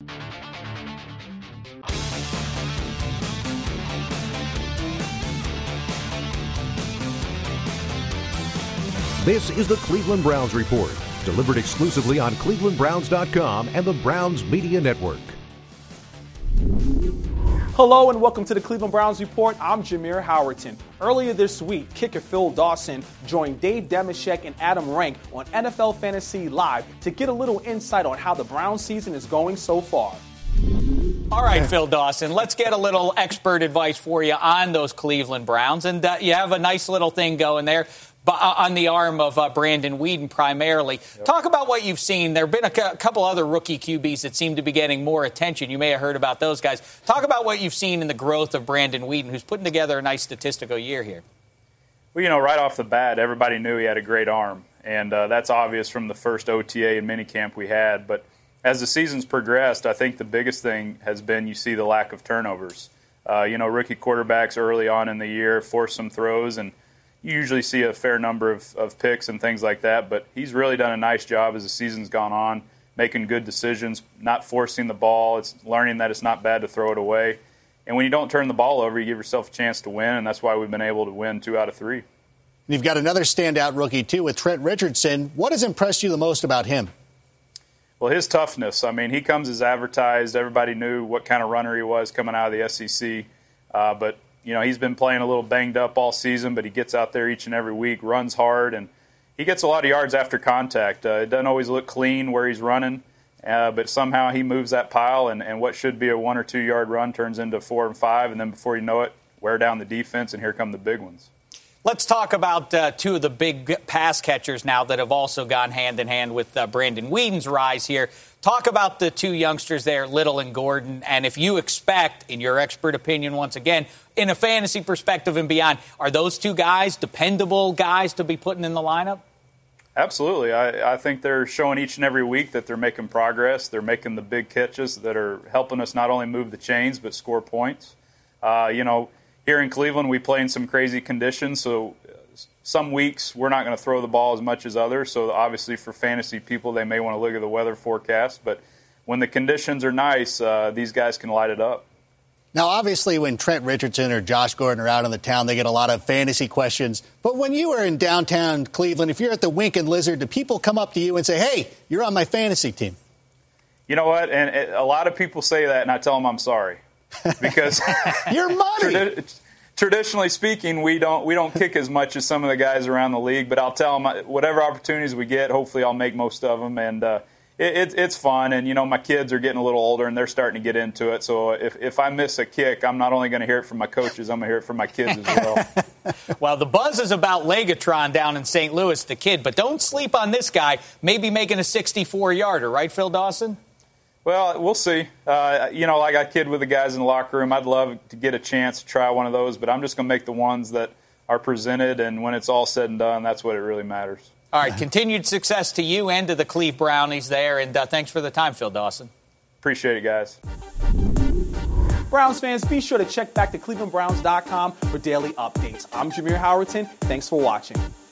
This is the Cleveland Browns Report, delivered exclusively on clevelandbrowns.com and the Browns Media Network. Hello and welcome to the Cleveland Browns Report. I'm Jameer Howerton. Earlier this week, kicker Phil Dawson joined Dave Dameshek and Adam Rank on NFL Fantasy Live to get a little insight on how the Browns season is going so far. All right, Phil Dawson, let's get a little expert advice for you on those Cleveland Browns. And you have a nice little thing going there on the arm of Brandon Weeden primarily. Yep. Talk about what you've seen. There have been a couple other rookie QBs that seem to be getting more attention. You may have heard about those guys. Talk about what you've seen in the growth of Brandon Weeden, who's putting together a nice statistical year here. Well, right off the bat, everybody knew he had a great arm. And that's obvious from the first OTA and minicamp we had. But as the season's progressed, I think the biggest thing has been you see the lack of turnovers. Rookie quarterbacks early on in the year force some throws, and you usually see a fair number of picks and things like that, but he's really done a nice job as the season's gone on, making good decisions, not forcing the ball. It's learning that it's not bad to throw it away. And when you don't turn the ball over, you give yourself a chance to win, and that's why we've been able to win 2 out of 3. You've got another standout rookie, too, with Trent Richardson. What has impressed you the most about him? Well, his toughness. I mean, he comes as advertised. Everybody knew what kind of runner he was coming out of the SEC, but he's been playing a little banged up all season, but he gets out there each and every week, runs hard, and he gets a lot of yards after contact. It doesn't always look clean where he's running, but somehow he moves that pile, and what should be a 1 or 2 yard run turns into 4 and 5, and then before you know it, wear down the defense, and here come the big ones. Let's talk about 2 of the big pass catchers now that have also gone hand in hand with Brandon Weeden's rise here. Talk about the 2 youngsters there, Little and Gordon, and if you expect, in your expert opinion once again, in a fantasy perspective and beyond, are those 2 guys dependable guys to be putting in the lineup? Absolutely. I think they're showing each and every week that they're making progress. They're making the big catches that are helping us not only move the chains but score points. Here in Cleveland, we play in some crazy conditions, so some weeks we're not going to throw the ball as much as others. So obviously for fantasy people, they may want to look at the weather forecast. But when the conditions are nice, these guys can light it up. Now, obviously, when Trent Richardson or Josh Gordon are out in the town, they get a lot of fantasy questions. But when you are in downtown Cleveland, if you're at the Wink and Lizard, do people come up to you and say, hey, you're on my fantasy team? You know what? And a lot of people say that, and I tell them I'm sorry. Because your money. Traditionally speaking, we don't kick as much as some of the guys around the league. But I'll tell them whatever opportunities we get, hopefully I'll make most of them. And it's fun. And my kids are getting a little older and they're starting to get into it. So if I miss a kick, I'm not only going to hear it from my coaches, I'm going to hear it from my kids as well. Well, the buzz is about Legatron down in St. Louis, the kid. But don't sleep on this guy, maybe making a 64-yarder, right, Phil Dawson? Well, we'll see. I got kid with the guys in the locker room. I'd love to get a chance to try one of those, but I'm just going to make the ones that are presented, and when it's all said and done, that's what it really matters. All right, continued success to you and to the Cleve Brownies there, and thanks for the time, Phil Dawson. Appreciate it, guys. Browns fans, be sure to check back to clevelandbrowns.com for daily updates. I'm Jameer Howerton. Thanks for watching.